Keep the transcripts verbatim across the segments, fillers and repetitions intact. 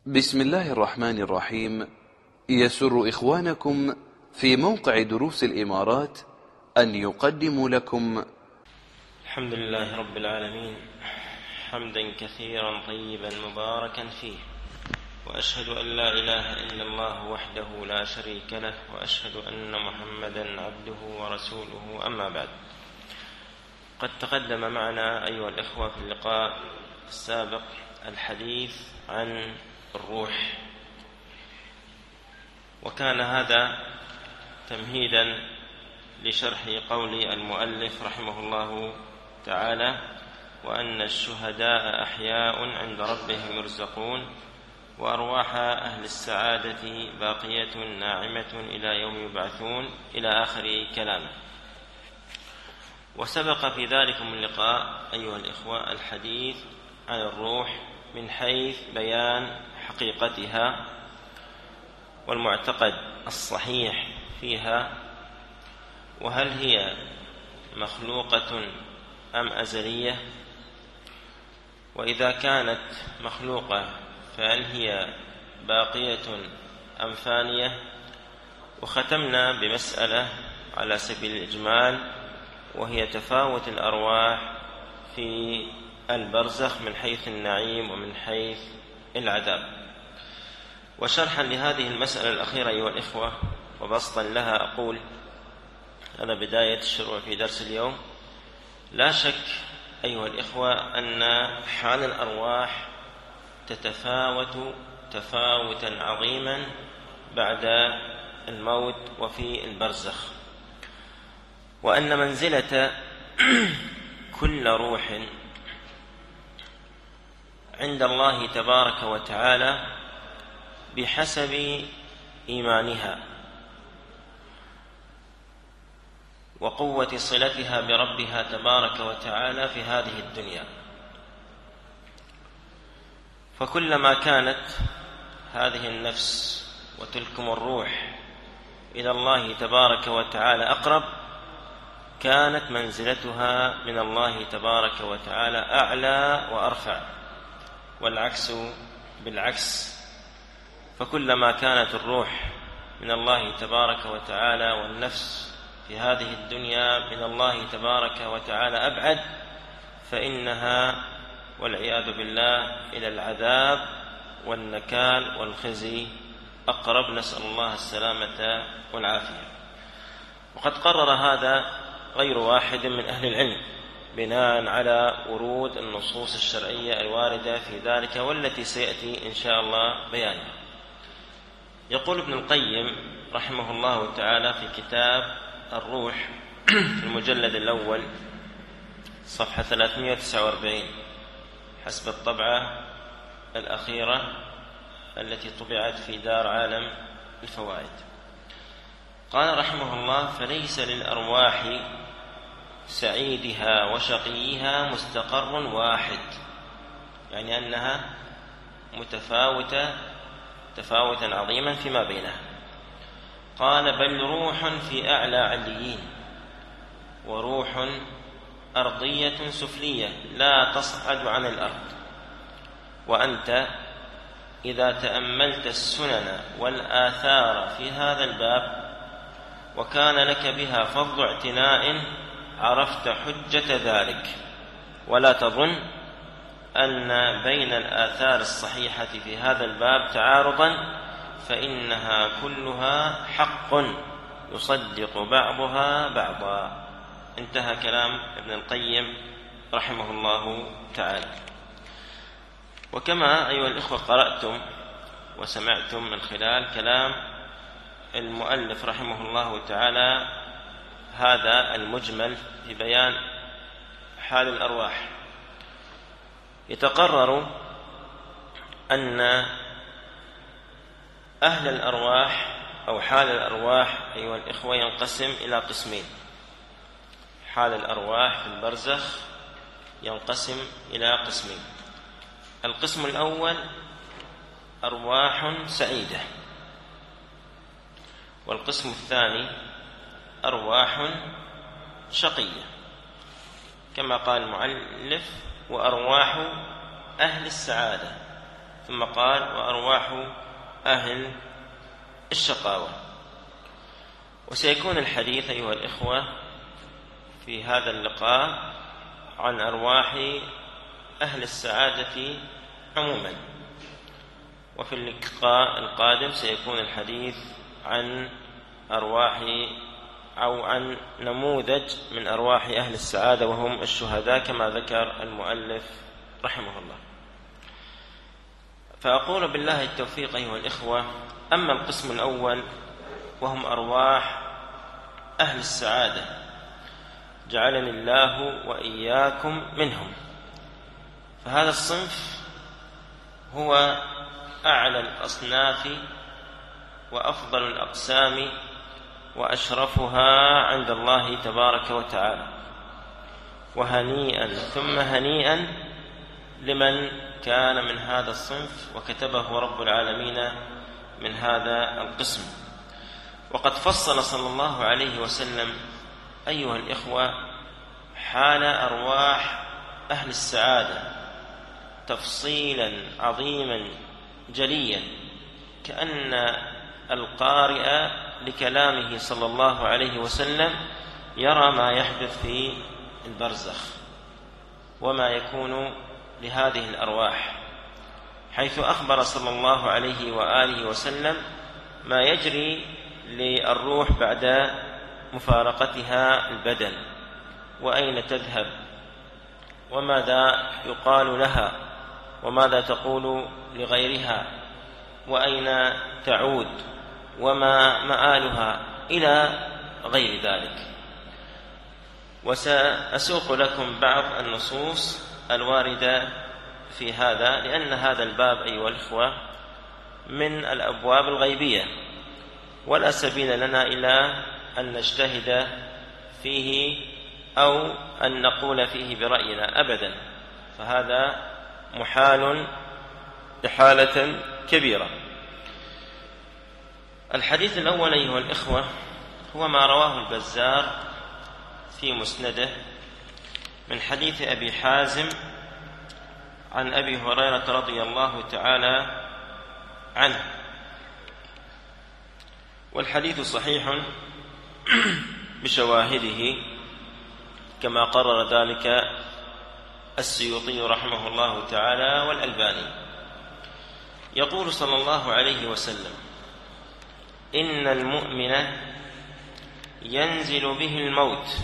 بسم الله الرحمن الرحيم. يسر إخوانكم في موقع دروس الإمارات أن يقدموا لكم الحمد لله رب العالمين، حمدا كثيرا طيبا مباركا فيه، وأشهد أن لا إله إلا الله وحده لا شريك له، وأشهد أن محمدا عبده ورسوله. أما بعد، قد تقدم معنا أيها الإخوة في اللقاء السابق الحديث عن الروح، وكان هذا تمهيدا لشرح قول المؤلف رحمه الله تعالى: وأن الشهداء أحياء عند ربهم يرزقون، وأرواح أهل السعادة باقية ناعمة إلى يوم يبعثون، إلى آخر كلامه. وسبق في ذلكم اللقاء أيها الإخوة الحديث عن الروح من حيث بيان حقيقتها والمعتقد الصحيح فيها، وهل هي مخلوقة أم أزلية، وإذا كانت مخلوقة فهل هي باقية أم فانية. وختمنا بمسألة على سبيل الإجمال، وهي تفاوت الأرواح في البرزخ من حيث النعيم ومن حيث العذاب. وشرحا لهذه المسألة الأخيرة أيها الإخوة وبسطا لها، أقول هذا بداية الشروع في درس اليوم: لا شك أيها الإخوة أن حال الأرواح تتفاوت تفاوتا عظيما بعد الموت وفي البرزخ، وأن منزلة كل روح عند الله تبارك وتعالى بحسب إيمانها وقوة صلتها بربها تبارك وتعالى في هذه الدنيا. فكلما كانت هذه النفس وتلكم الروح إلى الله تبارك وتعالى أقرب، كانت منزلتها من الله تبارك وتعالى أعلى وأرفع، والعكس بالعكس. فكلما كانت الروح من الله تبارك وتعالى والنفس في هذه الدنيا من الله تبارك وتعالى أبعد، فإنها والعياذ بالله إلى العذاب والنكال والخزي أقرب، نسأل الله السلامة والعافية. وقد قرر هذا غير واحد من أهل العلم بناء على ورود النصوص الشرعية الواردة في ذلك، والتي سيأتي إن شاء الله بيانها. يقول ابن القيم رحمه الله تعالى في كتاب الروح في المجلد الأول صفحة ثلاثمائة وتسعة وأربعين حسب الطبعة الأخيرة التي طبعت في دار عالم الفوائد، قال رحمه الله: فليس للأرواح سعيدها وشقيها مستقر واحد، يعني أنها متفاوتة تفاوتا عظيما فيما بينها. قال: بل روح في أعلى عليين، وروح أرضية سفلية لا تصعد عن الأرض. وأنت إذا تأملت السنن والآثار في هذا الباب وكان لك بها فضل اعتناء عرفت حجة ذلك، ولا تظن أن بين الآثار الصحيحة في هذا الباب تعارضا، فإنها كلها حق يصدق بعضها بعضا. انتهى كلام ابن القيم رحمه الله تعالى. وكما أيها الإخوة قرأتم وسمعتم من خلال كلام المؤلف رحمه الله تعالى هذا المجمل في بيان حال الأرواح، يتقرر أن أهل الأرواح أو حال الأرواح أيها الإخوة ينقسم إلى قسمين. حال الأرواح في البرزخ ينقسم إلى قسمين: القسم الأول أرواح سعيدة، والقسم الثاني أرواح شقية، كما قال المؤلف: وأرواح أهل السعادة ثم قال وأرواح أهل الشقاوة. وسيكون الحديث أيها الإخوة في هذا اللقاء عن أرواح أهل السعادة عموما، وفي اللقاء القادم سيكون الحديث عن أرواح أو عن نموذج من أرواح أهل السعادة وهم الشهداء كما ذكر المؤلف رحمه الله. فأقول بالله التوفيق أيها الإخوة، أما القسم الأول وهم أرواح أهل السعادة جعلني الله وإياكم منهم، فهذا الصنف هو أعلى الأصناف وأفضل الأقسام وأشرفها عند الله تبارك وتعالى، وهنيئا ثم هنيئا لمن كان من هذا الصنف وكتبه رب العالمين من هذا القسم. وقد فصل صلى الله عليه وسلم أيها الإخوة حال أرواح أهل السعادة تفصيلا عظيما جليا، كأن القارئ لكلامه صلى الله عليه وسلم يرى ما يحدث في البرزخ وما يكون لهذه الأرواح، حيث أخبر صلى الله عليه وآله وسلم ما يجري للروح بعد مفارقتها البدن، وأين تذهب، وماذا يقال لها، وماذا تقول لغيرها، وأين تعود، وما مآلها، إلى غير ذلك. وسأسوق لكم بعض النصوص الواردة في هذا، لأن هذا الباب أيها الإخوة من الأبواب الغيبية، ولا سبيل لنا إلى أن نجتهد فيه أو أن نقول فيه برأينا أبدا، فهذا محال إحالة كبيرة. الحديث الأول أيها الإخوة هو ما رواه البزار في مسنده من حديث أبي حازم عن أبي هريرة رضي الله تعالى عنه، والحديث صحيح بشواهده كما قرر ذلك السيوطي رحمه الله تعالى والألباني. يقول صلى الله عليه وسلم: إن المؤمن ينزل به الموت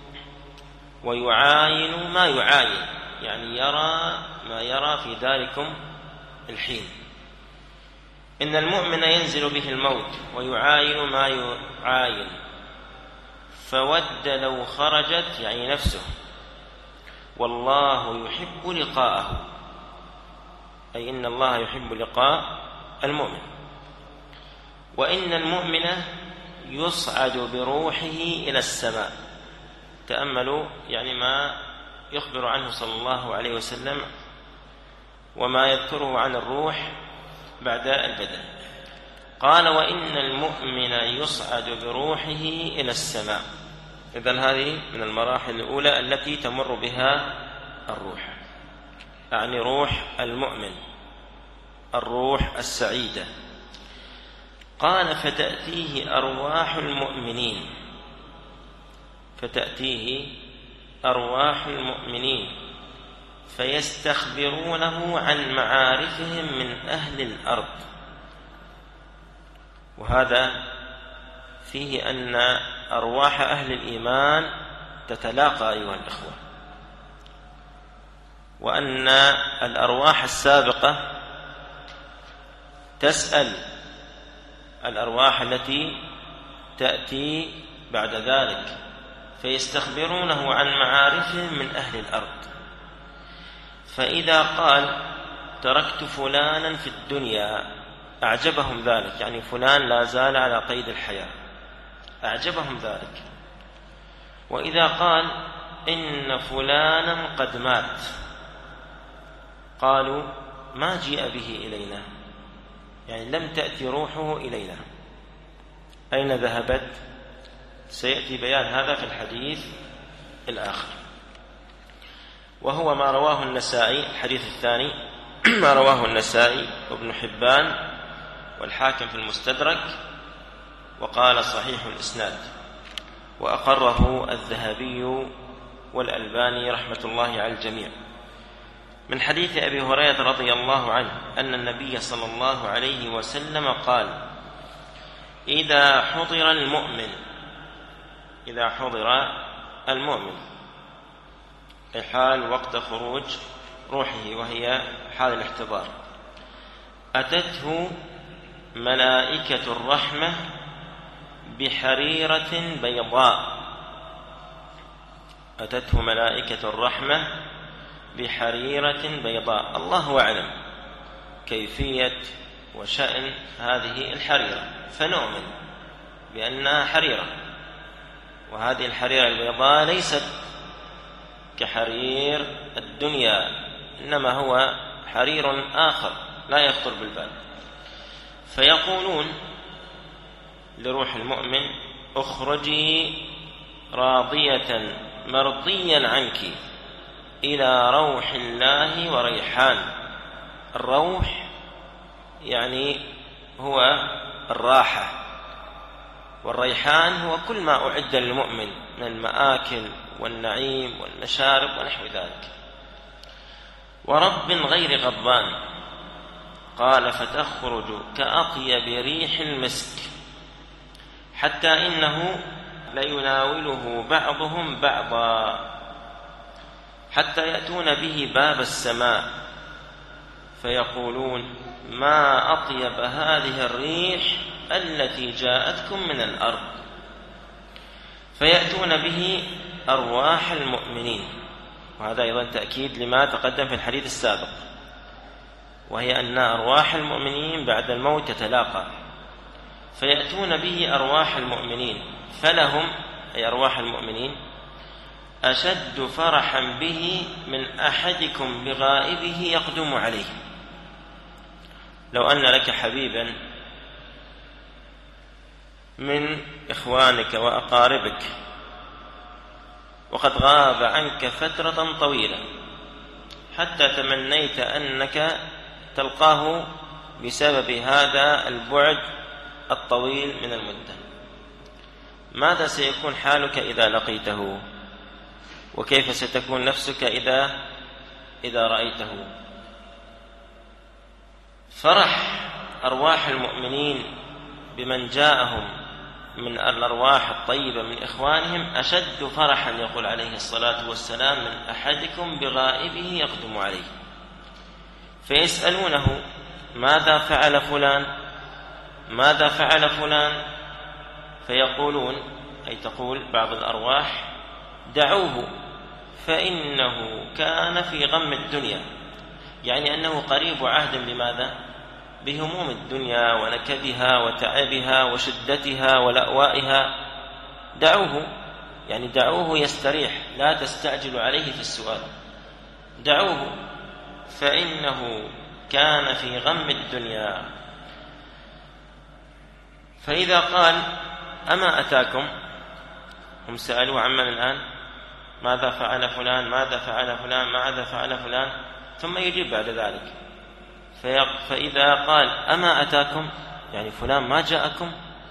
ويعاين ما يعاين، يعني يرى ما يرى في ذلكم الحين. إن المؤمن ينزل به الموت ويعاين ما يعاين، فود لو خرجت، يعني نفسه، والله يحب لقاءه، أي إن الله يحب لقاء المؤمن. وإن المؤمن يصعد بروحه إلى السماء. تأملوا يعني ما يخبر عنه صلى الله عليه وسلم وما يذكره عن الروح بعد البدن. قال: وإن المؤمن يصعد بروحه إلى السماء. إذن هذه من المراحل الأولى التي تمر بها الروح، يعني روح المؤمن، الروح السعيدة. قال: فتأتيه أرواح المؤمنين، فتأتيه أرواح المؤمنين فيستخبرونه عن معارفهم من أهل الأرض. وهذا فيه أن أرواح أهل الإيمان تتلاقى أيها الإخوة، وأن الأرواح السابقة تسأل الأرواح التي تأتي بعد ذلك، فيستخبرونه عن معارفهم من أهل الأرض. فإذا قال: تركت فلانا في الدنيا، أعجبهم ذلك، يعني فلان لا زال على قيد الحياة، أعجبهم ذلك. وإذا قال: إن فلانا قد مات، قالوا: ما جيء به إلينا، يعني لم تأتي روحه إلينا، أين ذهبت؟ سيأتي بيان هذا في الحديث الآخر، وهو ما رواه النسائي الحديث الثاني ما رواه النسائي وابن حبان والحاكم في المستدرك، وقال صحيح الإسناد، وأقره الذهبي والألباني رحمة الله على الجميع، من حديث أبي هريرة رضي الله عنه أن النبي صلى الله عليه وسلم قال: إذا حضر المؤمن إذا حضر المؤمن أي حال وقت خروج روحه، وهي حال الاحتضار، أتته ملائكة الرحمة بحريرة بيضاء أتته ملائكة الرحمة بحريرة بيضاء. الله أعلم كيفية وشأن هذه الحريرة، فنؤمن بأنها حريرة، وهذه الحريرة البيضاء ليست كحرير الدنيا، إنما هو حرير آخر لا يخطر بالبال. فيقولون لروح المؤمن: اخرجي راضية مرضيا عنك إلى روح الله وريحان. الروح يعني هو الراحة، والريحان هو كل ما أعد للمؤمن من المآكل والنعيم والمشارب ونحو ذلك. ورب غير غضبان، قال: فتخرج كأطيب ريح المسك، حتى إنه ليناوله بعضهم بعضا، حتى يأتون به باب السماء فيقولون: ما أطيب هذه الريح التي جاءتكم من الأرض، فيأتون به أرواح المؤمنين. وهذا أيضا تأكيد لما تقدم في الحديث السابق، وهي أن أرواح المؤمنين بعد الموت تتلاقى، فيأتون به أرواح المؤمنين، فلهم أي أرواح المؤمنين أشد فرحا به من أحدكم بغائبه يقدم عليه. لو أن لك حبيبا من إخوانك وأقاربك وقد غاب عنك فترة طويلة، حتى تمنيت أنك تلقاه بسبب هذا البعد الطويل من المدة، ماذا سيكون حالك إذا لقيته؟ وكيف ستكون نفسك إذا إذا رأيته؟ فرح أرواح المؤمنين بمن جاءهم من الأرواح الطيبة من إخوانهم أشد فرحا، يقول عليه الصلاة والسلام، من أحدكم بغائبه يقدم عليه. فيسألونه: ماذا فعل فلان؟ ماذا فعل فلان؟ فيقولون، أي تقول بعض الأرواح: دعوه فإنه كان في غم الدنيا، يعني أنه قريب عهد بماذا؟ بهموم الدنيا ونكدها وتعبها وشدتها ولأوائها. دعوه يعني دعوه يستريح، لا تستعجل عليه في السؤال، دعوه فإنه كان في غم الدنيا. فإذا قال: أما أتاكم؟ هم سألوا عمن الآن: ماذا فعل فلان؟ ماذا فعل فلان؟ ماذا فعل فلان؟ ثم يجيب بعد ذلك. فإذا قال: أما أتاكم؟ يعني فلان ما جاءكم؟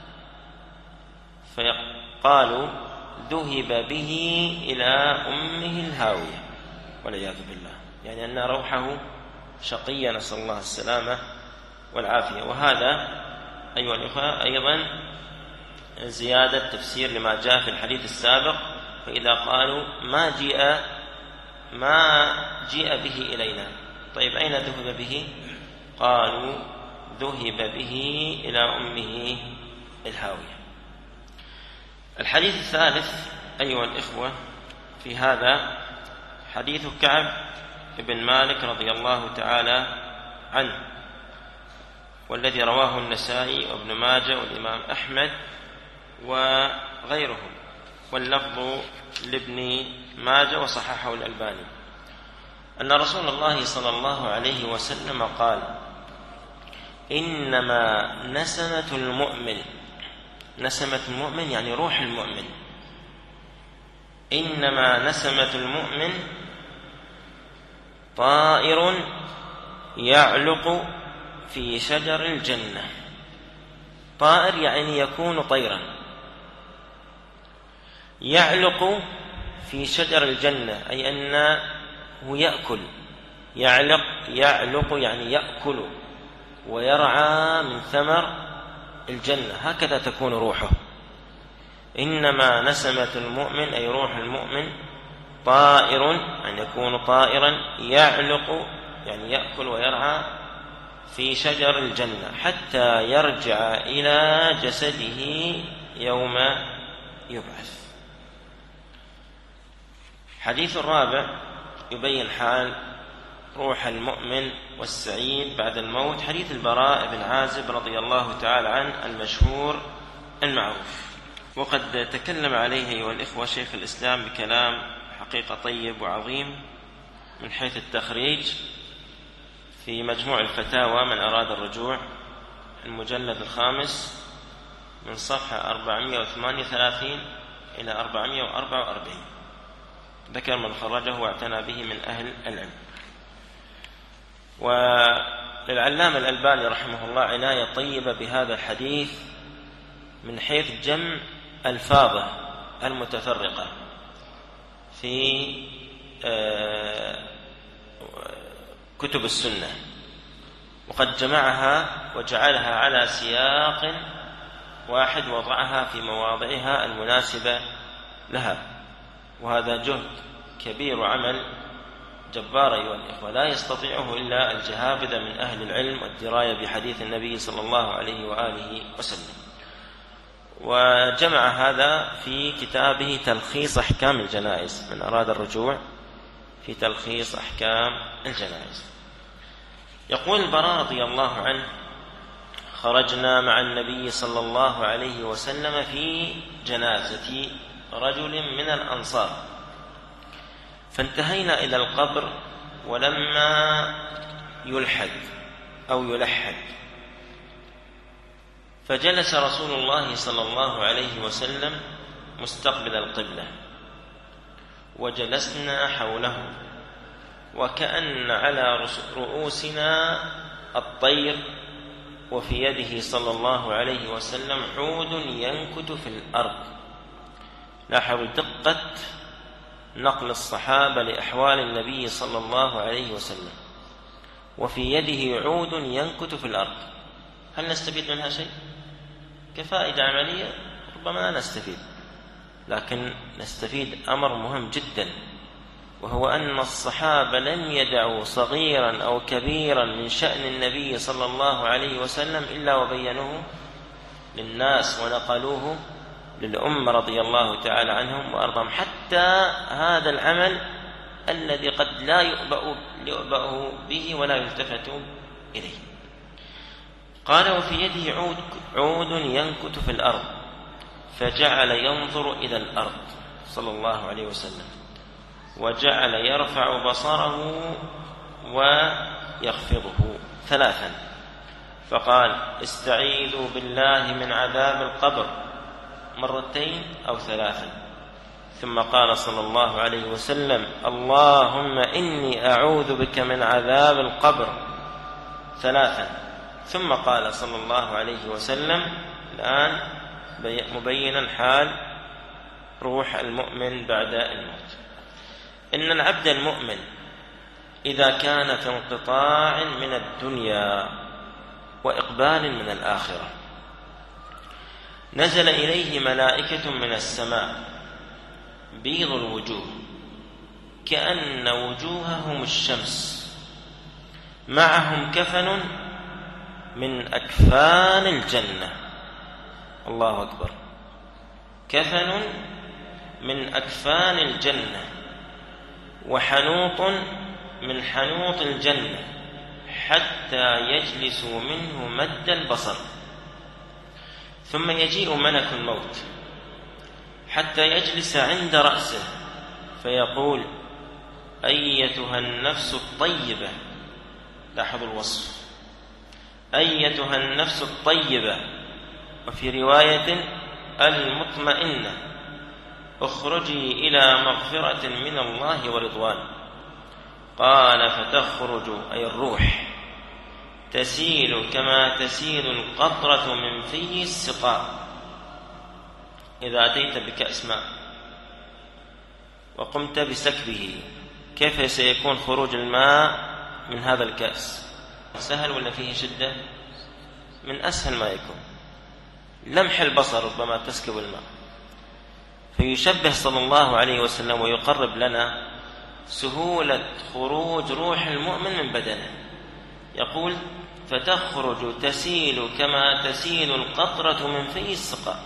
فقالوا: ذهب به إلى أمه الهاوية والعياذ بالله، يعني أن روحه شقية، نسأل الله السلامة والعافية. وهذا أيها الإخوة أيضا زيادة تفسير لما جاء في الحديث السابق. فإذا قالوا: ما جاء ما جاء به إلينا، طيب أين ذهب به؟ قالوا: ذهب به إلى أمه الهاوية. الحديث الثالث أيها الإخوة في هذا حديث كعب بن مالك رضي الله تعالى عنه، والذي رواه النسائي وابن ماجه والإمام أحمد وغيرهم، واللفظ لابن ماجه وصححه الألباني، أن رسول الله صلى الله عليه وسلم قال: إنما نسمة المؤمن، نسمة المؤمن يعني روح المؤمن، إنما نسمة المؤمن طائر يعلق في شجر الجنة. طائر يعني يكون طيرا، يعلق في شجر الجنة أي أنه يأكل. يعلق يعلق يعني يأكل ويرعى من ثمر الجنة، هكذا تكون روحه. إنما نسمة المؤمن أي روح المؤمن طائر، أن يكون طائرا يعلق يعني يأكل ويرعى في شجر الجنة حتى يرجع إلى جسده يوم يبعث. حديث الرابع يبين حال روح المؤمن والسعيد بعد الموت، حديث البراء بن عازب رضي الله تعالى عنه المشهور المعروف، وقد تكلم عليه أيها الإخوة شيخ الإسلام بكلام حقيقة طيب وعظيم من حيث التخريج في مجموع الفتاوى من أراد الرجوع، المجلد الخامس من صفحة أربعمائة وثمانية وثلاثين إلى أربعمائة وأربعة وأربعين، ذكر من خرجه واعتنى به من أهل العلم. وللعلامة الألباني رحمه الله عناية طيبة بهذا الحديث من حيث جمع ألفاظه المتفرقة في كتب السنة، وقد جمعها وجعلها على سياق واحد وضعها في مواضعها المناسبة لها، وهذا جهد كبير وعمل جبار أيها الإخوة لا يستطيعه إلا الجهابذة من أهل العلم والدراية بحديث النبي صلى الله عليه وآله وسلم. وجمع هذا في كتابه تلخيص أحكام الجنائز، من أراد الرجوع في تلخيص أحكام الجنائز. يقول البراء رضي الله عنه: خرجنا مع النبي صلى الله عليه وسلم في جنازة رجل من الأنصار، فانتهينا إلى القبر ولما يلحد أو يلحد، فجلس رسول الله صلى الله عليه وسلم مستقبل القبلة وجلسنا حوله، وكأن على رؤوسنا الطير، وفي يده صلى الله عليه وسلم عود ينكت في الأرض. لاحظوا دقة نقل الصحابة لأحوال النبي صلى الله عليه وسلم، وفي يده عود ينكت في الأرض. هل نستفيد منها شيء؟ كفائدة عملية ربما لا نستفيد، لكن نستفيد أمر مهم جدا، وهو أن الصحابة لم يدعوا صغيرا أو كبيرا من شأن النبي صلى الله عليه وسلم إلا وبينوه للناس ونقلوه للأمة رضي الله تعالى عنهم وأرضهم، حتى هذا العمل الذي قد لا يؤبأ به ولا يلتفت إليه. قال: وفي يده عود, عود ينكت في الأرض، فجعل ينظر إلى الأرض صلى الله عليه وسلم، وجعل يرفع بصره ويخفضه ثلاثا، فقال: استعيذوا بالله من عذاب القبر مرتين أو ثلاثا، ثم قال صلى الله عليه وسلم: اللهم إني أعوذ بك من عذاب القبر ثلاثا، ثم قال صلى الله عليه وسلم: الآن مبينا حال روح المؤمن بعد الموت، إن العبد المؤمن إذا كان في انقطاع من الدنيا وإقبال من الآخرة نزل إليه ملائكة من السماء بيض الوجوه كأن وجوههم الشمس، معهم كفن من أكفان الجنة. الله أكبر، كفن من أكفان الجنة، وحنوط من حنوط الجنة، حتى يجلسوا منه مد البصر، ثم يجيء ملك الموت حتى يجلس عند رأسه فيقول: أيتها النفس الطيبة، لاحظوا الوصف، أيتها النفس الطيبة، وفي رواية المطمئنة، اخرجي إلى مغفرة من الله ورضوان. قال: فتخرج أي الروح تسيل كما تسيل القطرة من في السقاء. إذا أتيت بكأس ماء وقمت بسكبه، كيف سيكون خروج الماء من هذا الكأس؟ سهل ولا فيه شدة؟ من أسهل ما يكون، لمح البصر ربما تسكب الماء. فيشبه صلى الله عليه وسلم ويقرب لنا سهولة خروج روح المؤمن من بدنه. يقول: فتخرج تسيل كما تسيل القطرة من في السقاء.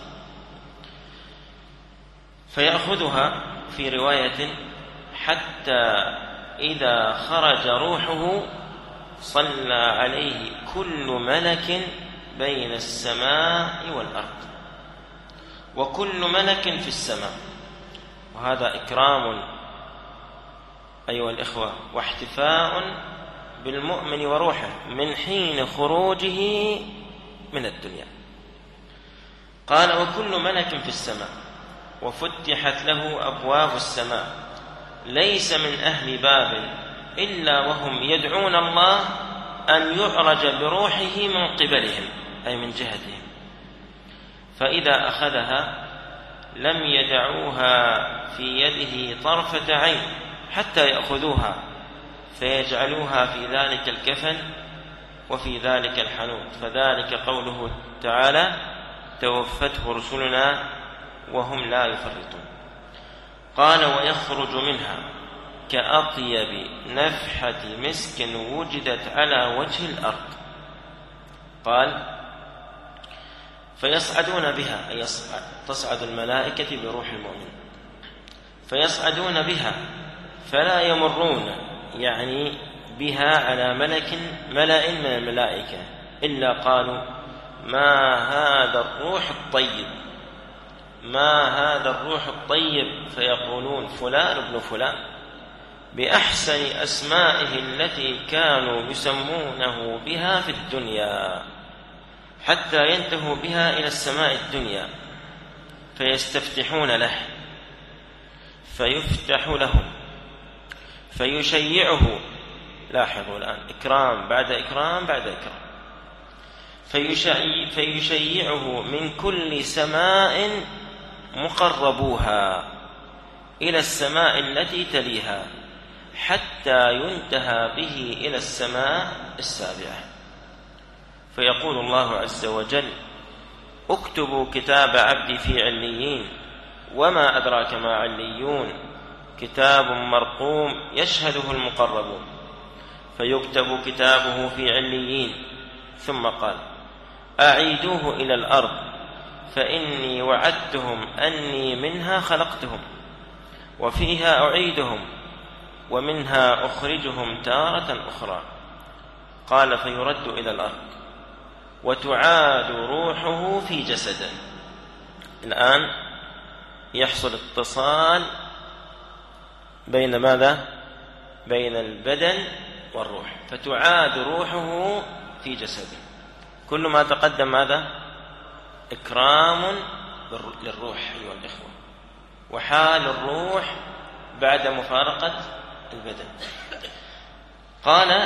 فيأخذها في رواية: حتى إذا خرج روحه صلى عليه كل ملك بين السماء والأرض، وكل ملك في السماء. وهذا إكرام أيها الإخوة واحتفاء بالمؤمن وروحه من حين خروجه من الدنيا. قال: وكل ملك في السماء، وفتحت له أبواب السماء، ليس من أهل باب إلا وهم يدعون الله أن يعرج بروحه من قبلهم، أي من جهتهم. فإذا أخذها لم يدعوها في يده طرفة عين حتى يأخذوها فيجعلوها في ذلك الكفن وفي ذلك الحنوط. فذلك قوله تعالى: توفته رسلنا وهم لا يفرطون. قال: ويخرج منها كأطيب نفحة مسك وجدت على وجه الأرض. قال: فيصعدون بها، أي تصعد الملائكة بروح المؤمن، فيصعدون بها فلا يمرون، يعني بها، على ملك ملأ من الملائكة إلا قالوا: ما هذا الروح الطيب، ما هذا الروح الطيب، فيقولون: فلان ابن فلان، بأحسن أسمائه التي كانوا يسمونه بها في الدنيا، حتى ينتهوا بها إلى السماء الدنيا. فيستفتحون له فيفتح لهم فيشيعه. لاحظوا الآن، إكرام بعد إكرام بعد إكرام. فيشيع فيشيعه من كل سماء مقربوها إلى السماء التي تليها، حتى ينتهى به إلى السماء السابعة. فيقول الله عز وجل: اكتبوا كتاب عبدي في عليين، وما أدراك ما عليون، كتاب مرقوم يشهده المقربون. فيكتب كتابه في عليين. ثم قال: أعيدوه إلى الأرض، فإني وعدتهم أني منها خلقتهم، وفيها أعيدهم، ومنها أخرجهم تارة أخرى. قال: فيرد إلى الأرض، وتعاد روحه في جسده. الآن يحصل اتصال بين ماذا؟ بين البدن والروح. فتعاد روحه في جسده. كل ما تقدم ماذا؟ إكرام للروح أيها الإخوة، وحال الروح بعد مفارقة البدن. قال: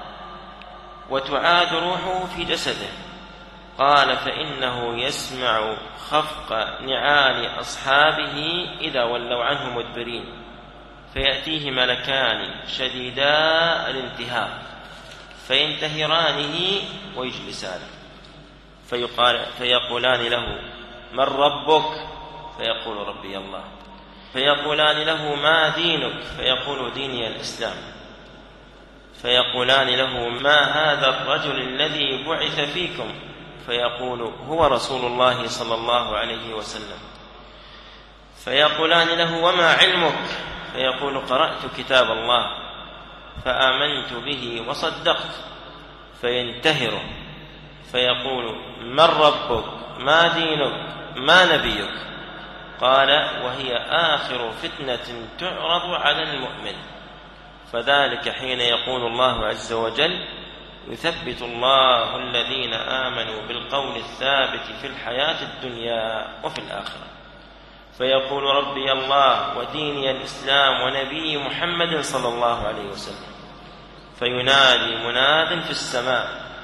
وتعاد روحه في جسده. قال: فإنه يسمع خفق نعال أصحابه إذا ولوا عنه مدبرين، فيأتيه ملكان شديدا الانتهاء فينتهرانه ويجلسانه، فيقال فيقولان له: من ربك؟ فيقول: ربي الله. فيقولان له: ما دينك؟ فيقول: ديني الإسلام. فيقولان له: ما هذا الرجل الذي بعث فيكم؟ فيقول: هو رسول الله صلى الله عليه وسلم. فيقولان له: وما علمك؟ فيقول: قرأت كتاب الله فآمنت به وصدقت. فينتهره فيقول: من ربك؟ ما دينك؟ ما نبيك؟ قال: وهي آخر فتنة تعرض على المؤمن. فذلك حين يقول الله عز وجل: يثبت الله الذين آمنوا بالقول الثابت في الحياة الدنيا وفي الآخرة. فيقول: ربي الله وديني الإسلام ونبي محمد صلى الله عليه وسلم. فينادي مناد في السماء: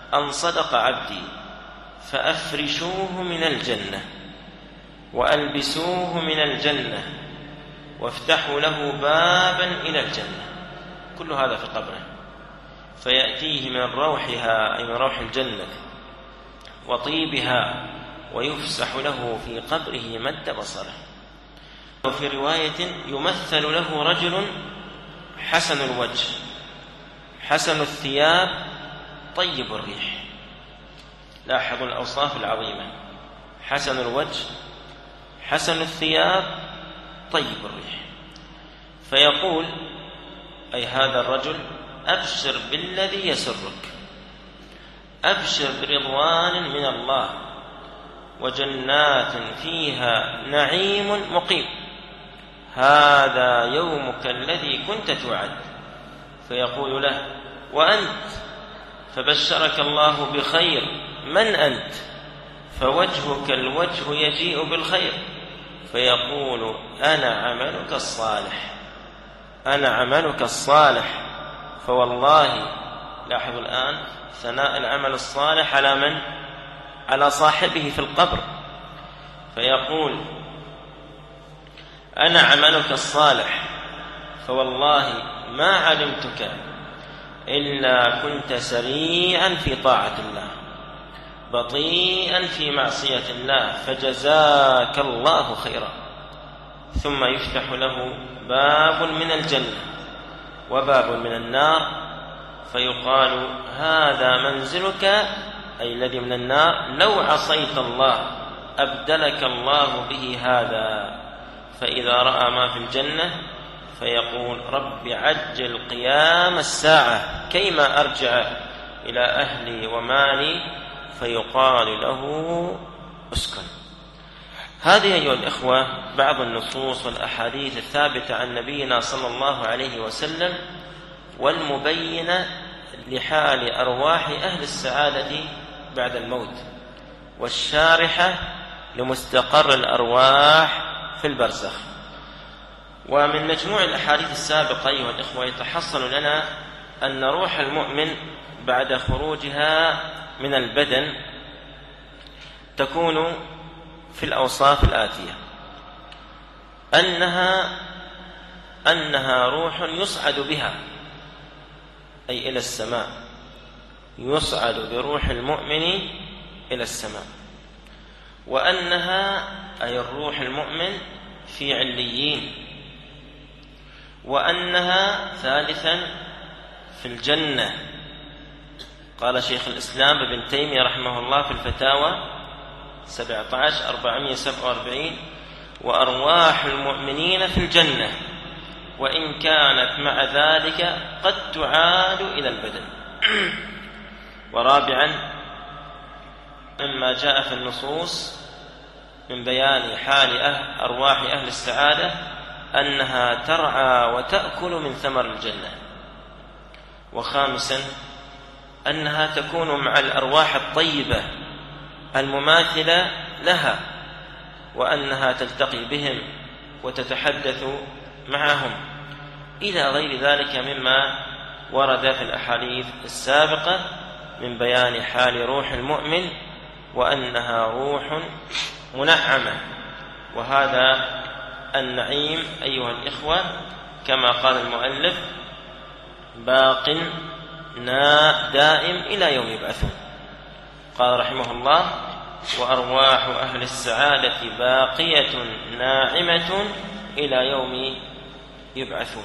أن صدق عبدي فأفرشوه من الجنة وألبسوه من الجنة وافتحوا له بابا إلى الجنة. كل هذا في قبره، فيأتيه من روحها أي من روح الجنة وطيبها ويفسح له في قبره مد بصره. وفي رواية يمثل له رجل حسن الوجه حسن الثياب طيب الريح. لاحظوا الأوصاف العظيمة: حسن الوجه حسن الثياب طيب الريح. فيقول أي هذا الرجل: أبشر بالذي يسرك، أبشر برضوان من الله وجنات فيها نعيم مقيم، هذا يومك الذي كنت توعد. فيقول له: وأنت؟ فبشرك الله بخير، من أنت؟ فوجهك الوجه يجيء بالخير. فيقول: أنا عملك الصالح، أنا عملك الصالح. فوالله، لاحظوا الآن ثناء العمل الصالح على من؟ على صاحبه في القبر. فيقول: أنا عملك الصالح، فوالله ما علمتك إلا كنت سريعا في طاعة الله بطيئا في معصية الله، فجزاك الله خيرا. ثم يفتح له باب من الجنة وباب من النار، فيقال: هذا منزلك أي الذي من النار، لو عصيت الله أبدلك الله به هذا. فإذا رأى ما في الجنة فيقول: رب عجل قيام الساعة كيما أرجع إلى أهلي ومالي. فيقال له: اسكن. هذه أيها الإخوة بعض النصوص والأحاديث الثابتة عن نبينا صلى الله عليه وسلم، والمبينة لحال أرواح أهل السعادة بعد الموت، والشارحة لمستقر الأرواح في البرزخ. ومن مجموع الأحاديث السابقة أيها الإخوة يتحصل لنا أن روح المؤمن بعد خروجها من البدن تكون في الأوصاف الآتية: أنها أنها روح يصعد بها أي إلى السماء، يصعد بروح المؤمن إلى السماء، وأنها أي الروح المؤمن في عليين، وأنها ثالثا في الجنة. قال شيخ الإسلام ابن تيمية رحمه الله في الفتاوى سبعة عشر أربعمائة وسبعة وأربعين: وأرواح المؤمنين في الجنة، وإن كانت مع ذلك قد تعاد إلى البدن. ورابعا مما جاء في النصوص من بيان حال أهل أرواح أهل السعادة أنها ترعى وتأكل من ثمر الجنة. وخامسا أنها تكون مع الأرواح الطيبة المماثلة لها، وأنها تلتقي بهم وتتحدث معهم، إلى غير ذلك مما ورد في الأحاديث السابقة من بيان حال روح المؤمن وأنها روح منعمة. وهذا النعيم أيها الإخوة كما قال المؤلف باق دائم إلى يوم يبعثون. قال رحمه الله: وأرواح أهل السعادة باقية ناعمة إلى يوم يبعثون.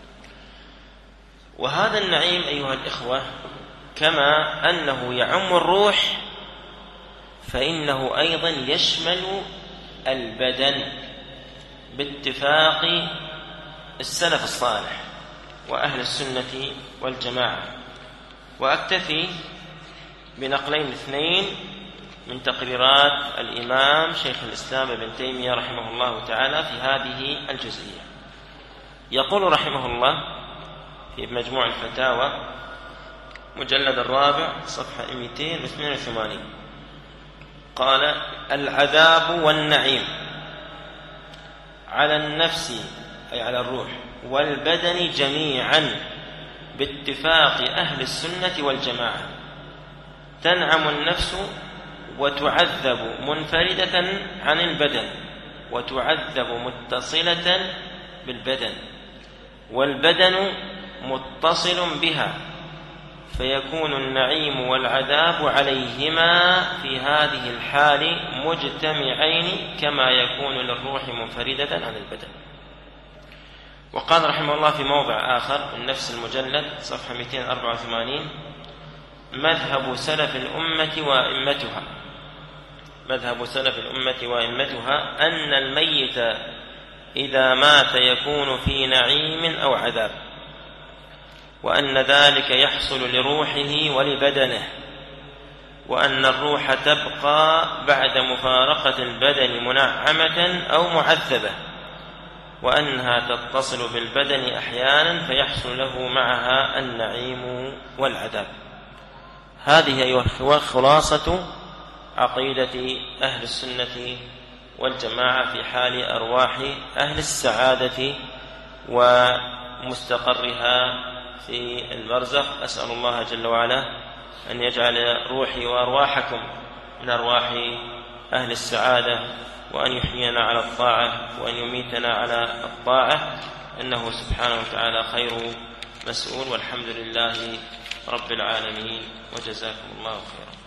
وهذا النعيم أيها الإخوة كما أنه يعم الروح فإنه أيضا يشمل البدن باتفاق السلف الصالح وأهل السنة والجماعة. وأكتفي بنقلين اثنين من تقريرات الإمام شيخ الإسلام ابن تيمية رحمه الله تعالى في هذه الجزئية. يقول رحمه الله في مجموع الفتاوى مجلد الرابع صفحة مئتين واثنين وثمانين قال: العذاب والنعيم على النفس أي على الروح والبدن جميعا باتفاق أهل السنة والجماعة، تنعم النفس وتعذب منفردة عن البدن، وتعذب متصلة بالبدن، والبدن متصل بها، فيكون النعيم والعذاب عليهما في هذه الحال مجتمعين كما يكون للروح منفردة عن البدن. وقال رحمه الله في موضع آخر من نفس المجلد صفحة مئتين وأربعة وثمانين: مذهب سلف الأمة وأئمتها مذهب سلف الأمة وأئمتها أن الميت إذا مات يكون في نعيم أو عذاب، وأن ذلك يحصل لروحه ولبدنه، وأن الروح تبقى بعد مفارقة البدن منعمة أو معذبة، وأنها تتصل بالبدن أحيانا فيحصل له معها النعيم والعذاب. هذه أيها خلاصة عقيدة أهل السنة والجماعة في حال أرواح أهل السعادة ومستقرها في البرزخ. أسأل الله جل وعلا أن يجعل روحي وأرواحكم من أرواح أهل السعادة، وأن يحيينا على الطاعة وأن يميتنا على الطاعة، إنه سبحانه وتعالى خير مسؤول. والحمد لله رب العالمين، وجزاكم الله خيرا.